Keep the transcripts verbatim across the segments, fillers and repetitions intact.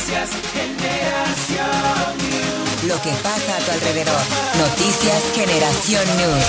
Noticias Generación News. Lo que pasa a tu alrededor. Noticias Generación News.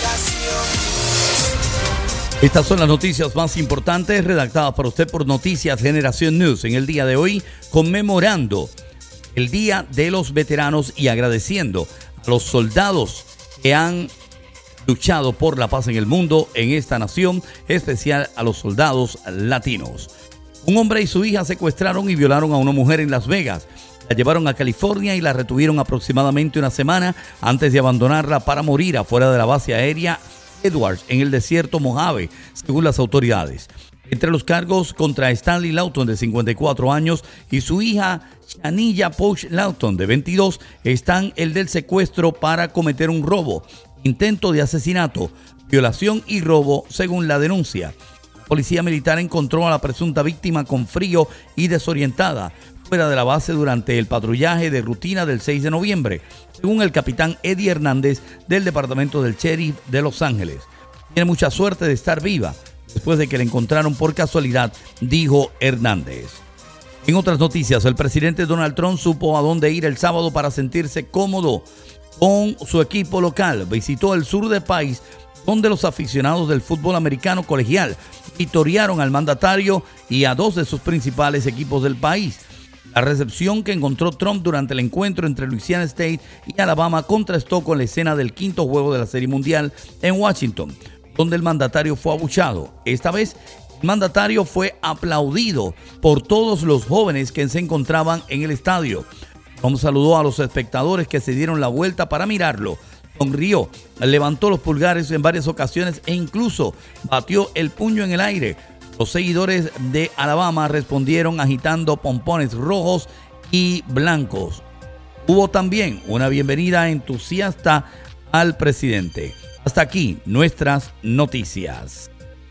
Estas son las noticias más importantes redactadas para usted por Noticias Generación News en el día de hoy, conmemorando el Día de los Veteranos y agradeciendo a los soldados que han luchado por la paz en el mundo, en esta nación, especial a los soldados latinos. Un hombre y su hija secuestraron y violaron a una mujer en Las Vegas. La llevaron a California y la retuvieron aproximadamente una semana antes de abandonarla para morir afuera de la base aérea Edwards en el desierto Mojave, según las autoridades. Entre los cargos contra Stanley Lawton, de cincuenta y cuatro años, y su hija Shanilla Poach Lawton, de veintidós, están el del secuestro para cometer un robo, intento de asesinato, violación y robo, según la denuncia. La policía militar encontró a la presunta víctima con frío y desorientada fuera de la base durante el patrullaje de rutina del seis de noviembre, según el capitán Eddie Hernández del departamento del sheriff de Los Ángeles. Tiene mucha suerte de estar viva después de que la encontraron por casualidad, dijo Hernández. En otras noticias, el presidente Donald Trump supo a dónde ir el sábado para sentirse cómodo con su equipo local. Visitó el sur del país, donde los aficionados del fútbol americano colegial victoriaron al mandatario y a dos de sus principales equipos del país. La recepción que encontró Trump durante el encuentro entre Louisiana State y Alabama contrastó con la escena del quinto juego de la Serie Mundial en Washington, donde el mandatario fue abuchado. Esta vez, el mandatario fue aplaudido por todos los jóvenes que se encontraban en el estadio. Trump saludó a los espectadores que se dieron la vuelta para mirarlo. Sonrió, levantó los pulgares en varias ocasiones e incluso batió el puño en el aire. Los seguidores de Alabama respondieron agitando pompones rojos y blancos. Hubo también una bienvenida entusiasta al presidente. Hasta aquí nuestras noticias.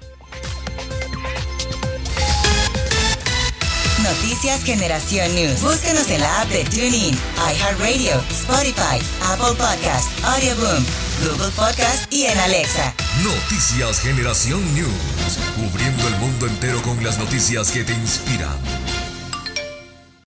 Noticias Generación News. Búscanos en la app de TuneIn, iHeartRadio, Spotify, Apple Podcast, Audioboom, Google Podcast y en Alexa. Noticias Generación News. Cubriendo el mundo entero con las noticias que te inspiran.